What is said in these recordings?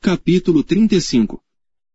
Capítulo 35.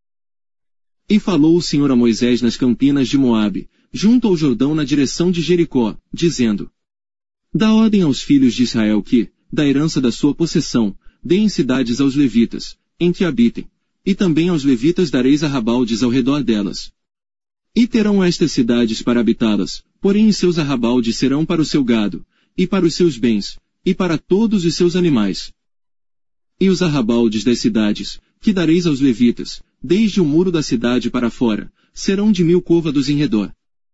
E falou o Senhor a Moisés nas campinas de Moabe, junto ao Jordão na direção de Jericó, dizendo: Dá ordem aos filhos de Israel que, da herança da sua possessão, deem cidades aos levitas, em que habitem, e também aos levitas dareis arrabaldes ao redor delas. E terão estas cidades para habitá-las, porém os seus arrabaldes serão para o seu gado, e para os seus bens, e para todos os seus animais. E os arrabaldes das cidades, que dareis aos levitas, desde o muro da cidade para fora, serão de 1000 côvados em redor.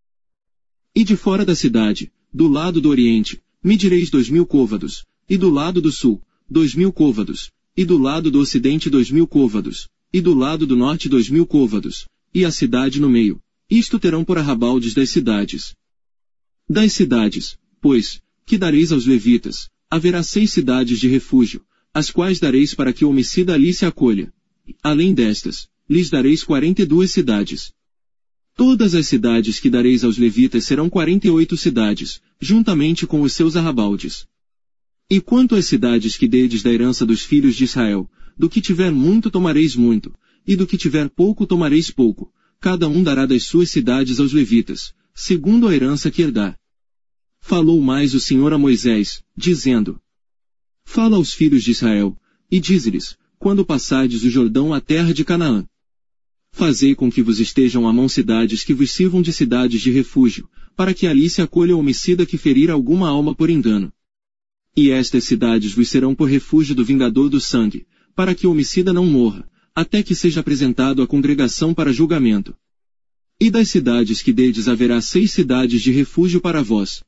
E de fora da cidade, do lado do oriente, medireis 2000 côvados, e do lado do sul, 2000 côvados, e do lado do ocidente 2000 côvados, e do lado do norte 2000 côvados, e a cidade no meio. Isto terão por arrabaldes das cidades. Das cidades, pois, que dareis aos levitas, haverá 6 cidades de refúgio, as quais dareis para que o homicida ali se acolha. Além destas, lhes dareis 42 cidades. Todas as cidades que dareis aos levitas serão 48 cidades, juntamente com os seus arrabaldes. E quanto às cidades que dedes da herança dos filhos de Israel, do que tiver muito tomareis muito, e do que tiver pouco tomareis pouco, cada um dará das suas cidades aos levitas, segundo a herança que herdar. Falou mais o Senhor a Moisés, dizendo: Fala aos filhos de Israel, e dize-lhes, quando passardes o Jordão à terra de Canaã. Fazei com que vos estejam à mão cidades que vos sirvam de cidades de refúgio, para que ali se acolha o homicida que ferir alguma alma por engano. E estas cidades vos serão por refúgio do vingador do sangue, para que o homicida não morra, até que seja apresentado à congregação para julgamento. E das cidades que dedes haverá 6 cidades de refúgio para vós.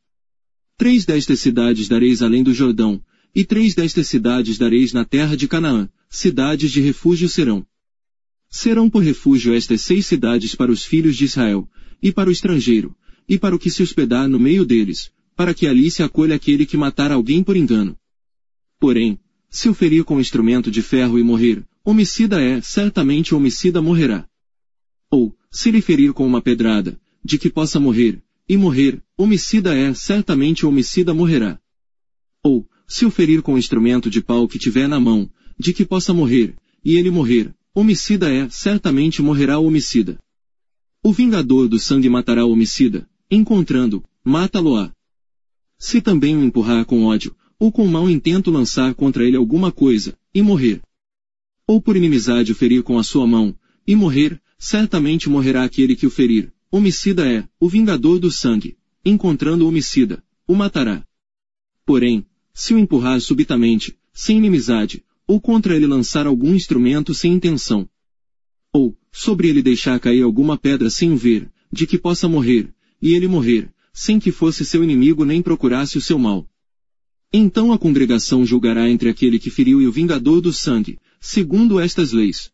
3 destas cidades dareis além do Jordão, e 3 destas cidades dareis na terra de Canaã, cidades de refúgio serão. Serão por refúgio estas 6 cidades para os filhos de Israel, e para o estrangeiro, e para o que se hospedar no meio deles, para que ali se acolha aquele que matar alguém por engano. Porém, se o ferir com instrumento de ferro e morrer, homicida é, certamente o homicida morrerá. Ou, se lhe ferir com uma pedrada, de que possa morrer, e morrer, homicida é, certamente o homicida morrerá. Ou, se o ferir com instrumento de pau que tiver na mão, de que possa morrer, e ele morrer, homicida é, certamente morrerá o homicida. O vingador do sangue matará o homicida, encontrando, mata-lo-á. Se também o empurrar com ódio, ou com mau intento lançar contra ele alguma coisa, e morrer. Ou por inimizade o ferir com a sua mão, e morrer, certamente morrerá aquele que o ferir. Homicida é, o vingador do sangue, encontrando o homicida, o matará. Porém, se o empurrar subitamente, sem inimizade, ou contra ele lançar algum instrumento sem intenção, ou, sobre ele deixar cair alguma pedra sem o ver, de que possa morrer, e ele morrer, sem que fosse seu inimigo nem procurasse o seu mal. Então a congregação julgará entre aquele que feriu e o vingador do sangue, segundo estas leis.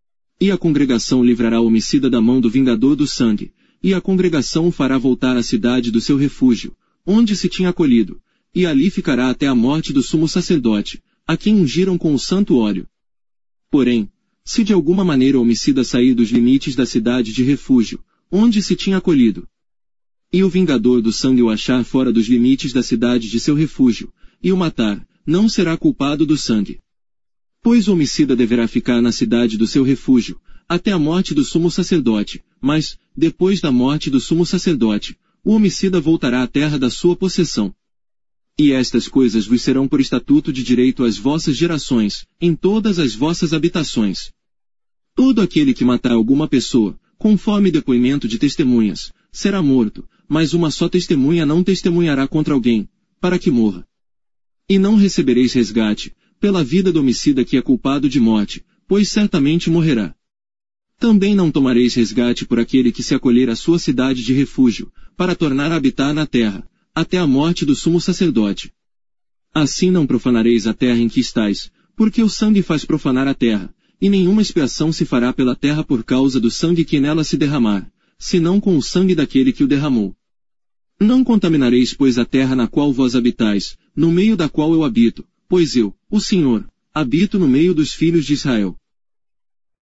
E a congregação livrará o homicida da mão do vingador do sangue, e a congregação o fará voltar à cidade do seu refúgio, onde se tinha acolhido, e ali ficará até a morte do sumo sacerdote, a quem ungiram com o santo óleo. Porém, se de alguma maneira o homicida sair dos limites da cidade de refúgio, onde se tinha acolhido, e o vingador do sangue o achar fora dos limites da cidade de seu refúgio, e o matar, não será culpado do sangue. Pois o homicida deverá ficar na cidade do seu refúgio, até a morte do sumo sacerdote, mas, depois da morte do sumo sacerdote, o homicida voltará à terra da sua possessão. E estas coisas vos serão por estatuto de direito às vossas gerações, em todas as vossas habitações. Todo aquele que matar alguma pessoa, conforme depoimento de testemunhas, será morto, mas uma só testemunha não testemunhará contra alguém, para que morra. E não recebereis resgate, pela vida do homicida que é culpado de morte, pois certamente morrerá. Também não tomareis resgate por aquele que se acolher à sua cidade de refúgio, para tornar a habitar na terra, até a morte do sumo sacerdote. Assim não profanareis a terra em que estais, porque o sangue faz profanar a terra, e nenhuma expiação se fará pela terra por causa do sangue que nela se derramar, senão com o sangue daquele que o derramou. Não contaminareis, pois, a terra na qual vós habitais, no meio da qual eu habito, pois eu, o Senhor, habito no meio dos filhos de Israel.